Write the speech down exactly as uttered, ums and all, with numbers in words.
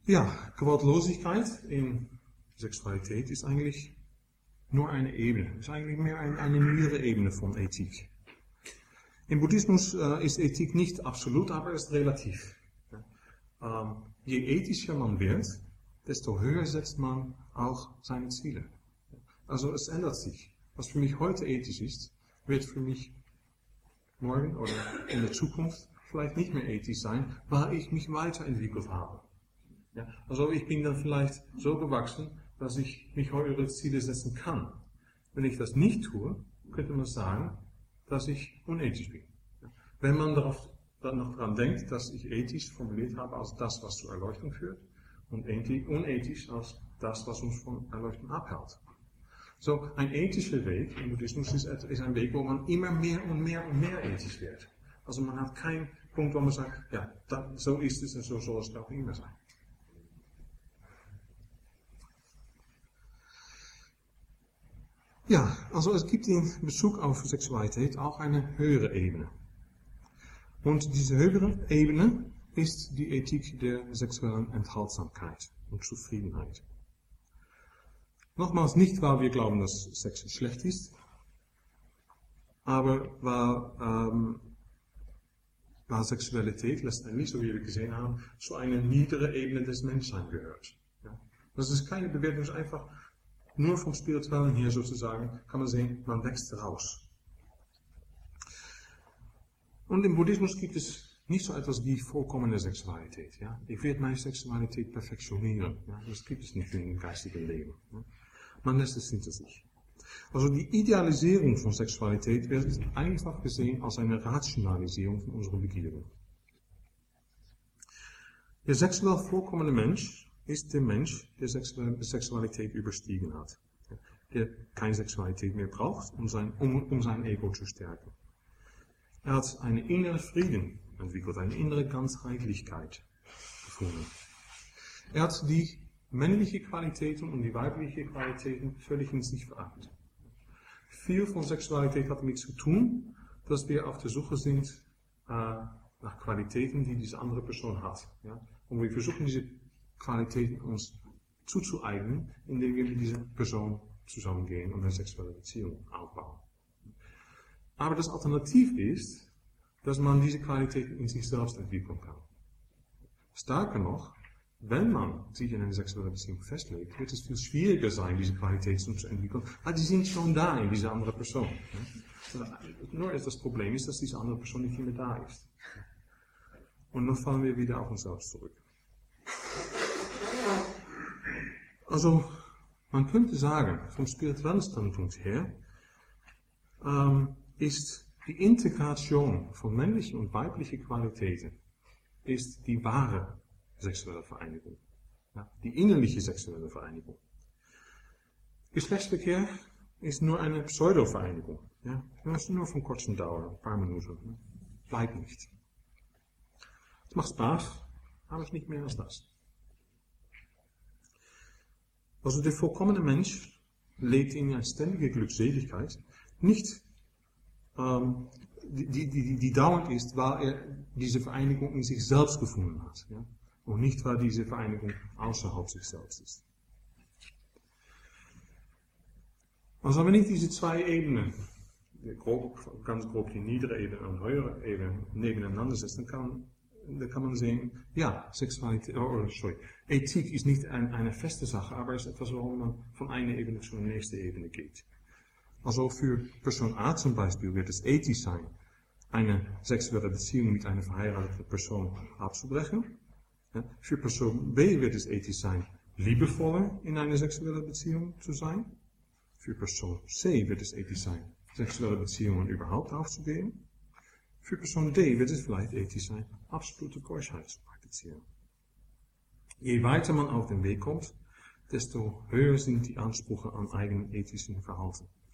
Ja, Gewaltlosigkeit in Sexualität ist eigentlich nur eine Ebene. Ist eigentlich mehr eine, eine niedere Ebene von Ethik. Im Buddhismus äh, ist Ethik nicht absolut, aber ist relativ. Ja. Ähm, je ethischer man wird, desto höher setzt man auch seine Ziele. Also es ändert sich. Was für mich heute ethisch ist, wird für mich morgen oder in der Zukunft vielleicht nicht mehr ethisch sein, weil ich mich weiterentwickelt habe. Ja, also ich bin dann vielleicht so gewachsen, dass ich mich höhere Ziele setzen kann. Wenn ich das nicht tue, könnte man sagen, dass ich unethisch bin. Ja, wenn man darauf, dann noch daran denkt, dass ich ethisch formuliert habe als das, was zur Erleuchtung führt, und unethisch als das, was uns von Erleuchtung abhält. So, ein ethischer Weg im Buddhismus ist, ist ein Weg, wo man immer mehr und mehr und mehr ethisch wird. Also man hat keinen Punkt, wo man sagt, ja, das, so ist es und so soll es auch immer sein. Ja, also es gibt in Bezug auf Sexualität auch eine höhere Ebene. Und diese höhere Ebene ist die Ethik der sexuellen Enthaltsamkeit und Zufriedenheit. Nochmals nicht, weil wir glauben, dass Sex schlecht ist, aber weil, ähm, weil Sexualität letztendlich, so wie wir gesehen haben, zu einer niederen Ebene des Menschseins gehört. Ja? Das ist keine Bewertung, das ist einfach nur vom Spirituellen her sozusagen, kann man sehen, man wächst raus. Und im Buddhismus gibt es nicht so etwas wie vollkommene Sexualität. Ja? Ich werde meine Sexualität perfektionieren. Ja? Das gibt es nicht im geistigen Leben. Ja? Man lässt es hinter sich. Also die Idealisierung von Sexualität wird einfach gesehen als eine Rationalisierung von unseren Begierden. Der sexuell vollkommene Mensch ist der Mensch, der Sexualität überstiegen hat. Der keine Sexualität mehr braucht, um sein, um, um sein Ego zu stärken. Er hat einen inneren Frieden entwickelt, eine innere Ganzheitlichkeit gefunden. Er hat die männliche Qualitäten und die weibliche Qualitäten völlig in sich verankert. Viel von Sexualität hat damit zu tun, dass wir auf der Suche sind äh, nach Qualitäten, die diese andere Person hat. Ja? Und wir versuchen diese Qualitäten uns zuzueignen, indem wir mit dieser Person zusammengehen und eine sexuelle Beziehung aufbauen. Aber das Alternativ ist, dass man diese Qualitäten in sich selbst entwickeln kann. Stärker noch, wenn man sich in eine sexuelle Beziehung festlegt, wird es viel schwieriger sein, diese Qualitäten zu entwickeln, weil die sind schon da in dieser anderen Person. Nur ist das Problem ist, dass diese andere Person nicht mehr da ist. Und dann fallen wir wieder auf uns selbst zurück. Also, man könnte sagen, vom spirituellen Standpunkt her, ähm, ist die Integration von männlichen und weiblichen Qualitäten ist die wahre sexuelle Vereinigung. Ja, die innerliche sexuelle Vereinigung. Geschlechtsverkehr ist nur eine Pseudo-Vereinigung. Ja, das ist nur von kurzer Dauer, ein paar Minuten. Bleibt nicht. Es macht Spaß, aber es ist nicht mehr als das. Also der vollkommene Mensch lebt in einer ständigen Glückseligkeit, nicht ähm, die, die, die, die dauernd ist, weil er diese Vereinigung in sich selbst gefunden hat. Ja? Und nicht, weil diese Vereinigung außerhalb sich selbst ist. Also wenn ich diese zwei Ebenen, grob, ganz grob die niedere Ebene und höhere Ebene, nebeneinander setze, dann kann, dann kann man sehen, ja, Sexualität, oh, sorry, Ethik ist nicht ein, eine feste Sache, aber es ist etwas, wo man von einer Ebene zur nächsten Ebene geht. Also für Person A zum Beispiel wird es ethisch sein, eine sexuelle Beziehung mit einer verheirateten Person abzubrechen. Für Person B wird es ethisch sein, liebevoller in einer sexuellen Beziehung zu sein. Für Person C wird es ethisch sein, sexuelle Beziehungen überhaupt aufzugeben. Für Person D wird es vielleicht ethisch sein, absolute Keuschheit zu praktizieren. Je weiter man auf den Weg kommt, desto höher sind die Ansprüche an eigenen ethischen Verhalten.